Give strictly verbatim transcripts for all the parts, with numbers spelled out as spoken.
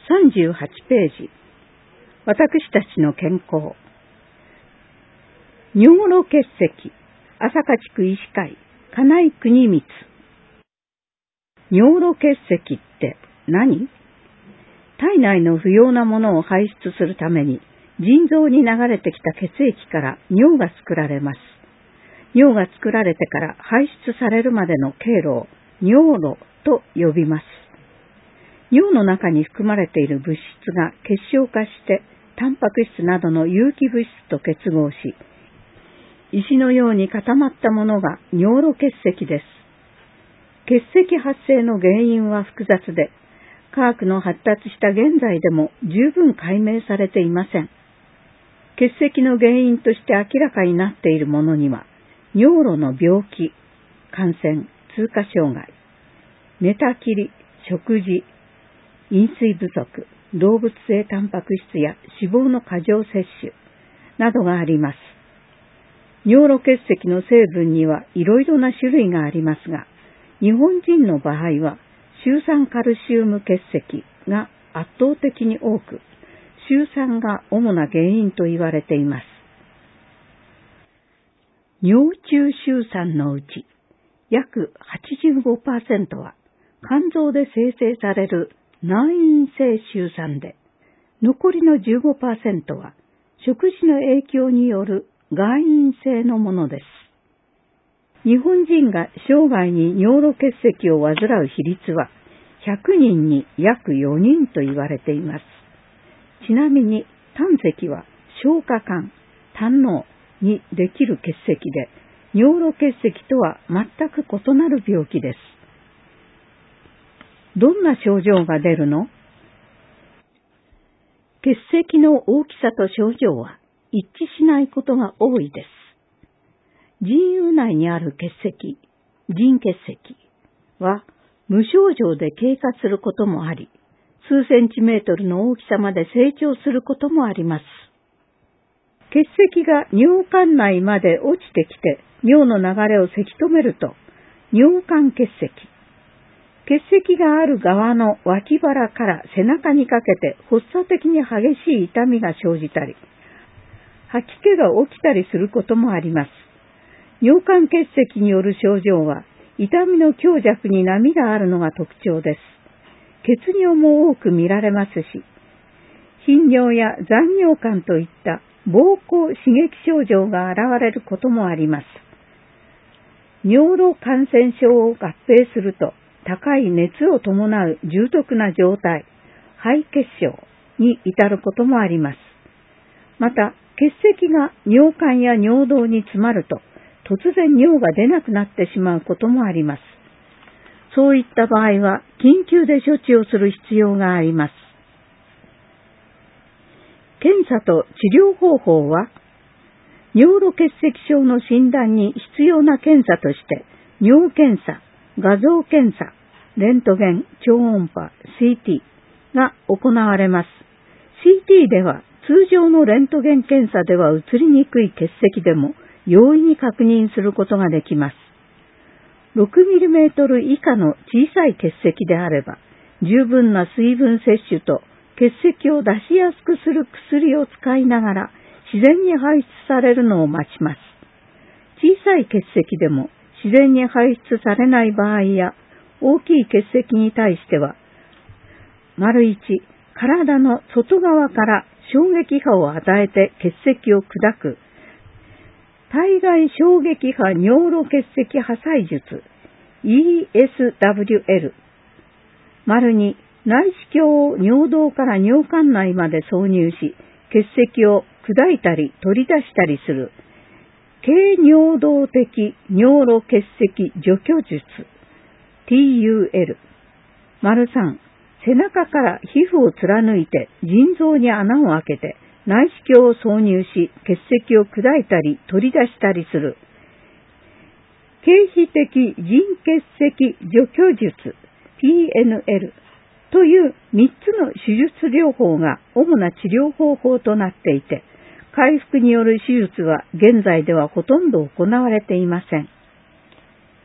さんじゅうはちページ。私たちの健康。尿路結石、朝霞地区医師会、金井国光。尿路結石って何？体内の不要なものを排出するために、腎臓に流れてきた血液から尿が作られます。尿が作られてから排出されるまでの経路を尿路と呼びます。尿の中に含まれている物質が結晶化して、タンパク質などの有機物質と結合し、石のように固まったものが尿路結石です。結石発生の原因は複雑で、科学の発達した現在でも十分解明されていません。結石の原因として明らかになっているものには、尿路の病気、感染、通過障害、寝たきり、食事、飲水不足、動物性タンパク質や脂肪の過剰摂取などがあります。尿路結石の成分にはいろいろな種類がありますが、日本人の場合はシュウ酸カルシウム結石が圧倒的に多く、シュウ酸が主な原因と言われています。尿中シュウ酸のうち約 はちじゅうごパーセント は肝臓で生成される内因性シュウ酸で、残りの じゅうごパーセント は食事の影響による外因性のものです。日本人が生涯に尿路結石を患う比率はひゃくにんに約よにんと言われています。ちなみに胆石は消化管、胆のうにできる結石で、尿路結石とは全く異なる病気です。どんな症状が出るの？結石の大きさと症状は一致しないことが多いです。腎盂内にある結石、腎結石は無症状で経過することもあり、数センチメートルの大きさまで成長することもあります。結石が尿管内まで落ちてきて尿の流れをせき止めると、尿管結石。結石がある側の脇腹から背中にかけて発作的に激しい痛みが生じたり、吐き気が起きたりすることもあります。尿管結石による症状は、痛みの強弱に波があるのが特徴です。血尿も多く見られますし、頻尿や残尿感といった膀胱刺激症状が現れることもあります。尿路感染症を合併すると、高い熱を伴う重篤な状態、肺血症に至ることもあります。また、結石が尿管や尿道に詰まると、突然尿が出なくなってしまうこともあります。そういった場合は、緊急で処置をする必要があります。検査と治療方法は、尿路結石症の診断に必要な検査として、尿検査、画像検査、レントゲン、超音波、シーティー が行われます。シーティー では通常のレントゲン検査では映りにくい結石でも容易に確認することができます。ろくミリメートル 以下の小さい結石であれば、十分な水分摂取と結石を出しやすくする薬を使いながら自然に排出されるのを待ちます。小さい結石でも自然に排出されない場合や、大きい結石に対しては、丸一、体の外側から衝撃波を与えて結石を砕く、体外衝撃波尿路結石破砕術 イーエスダブリューエル。丸二、内視鏡を尿道から尿管内まで挿入し、結石を砕いたり取り出したりする、経尿道的尿路結石除去術 ティーユーエル。丸三、背中から皮膚を貫いて腎臓に穴を開けて内視鏡を挿入し結石を砕いたり取り出したりする、経皮的腎結石除去術 ピーエヌエル というみっつの手術療法が主な治療方法となっていて、回復による手術は現在ではほとんど行われていません。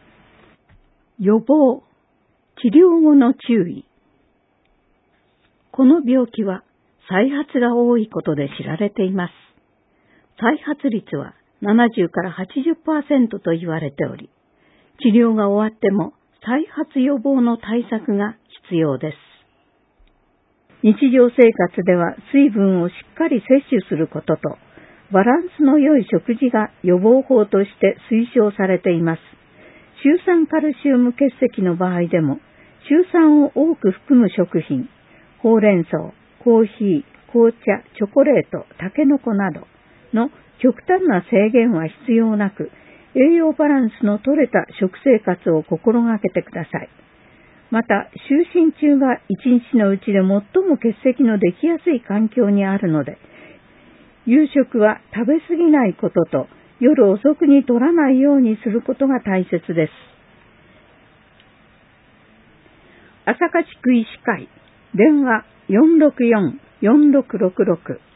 予防、治療後の注意。 この病気は再発が多いことで知られています。再発率はななじゅうからはちじゅっパーセント と言われており、治療が終わっても再発予防の対策が必要です。日常生活では水分をしっかり摂取することと、バランスの良い食事が予防法として推奨されています。シュウ酸カルシウム結石の場合でも、シュウ酸を多く含む食品、ほうれん草、コーヒー、紅茶、チョコレート、タケノコなどの極端な制限は必要なく、栄養バランスの取れた食生活を心がけてください。また、就寝中が一日のうちで最も結石のできやすい環境にあるので、夕食は食べ過ぎないことと、夜遅くに取らないようにすることが大切です。朝霞地区医師会、電話 よんろくよん よんろくろくろく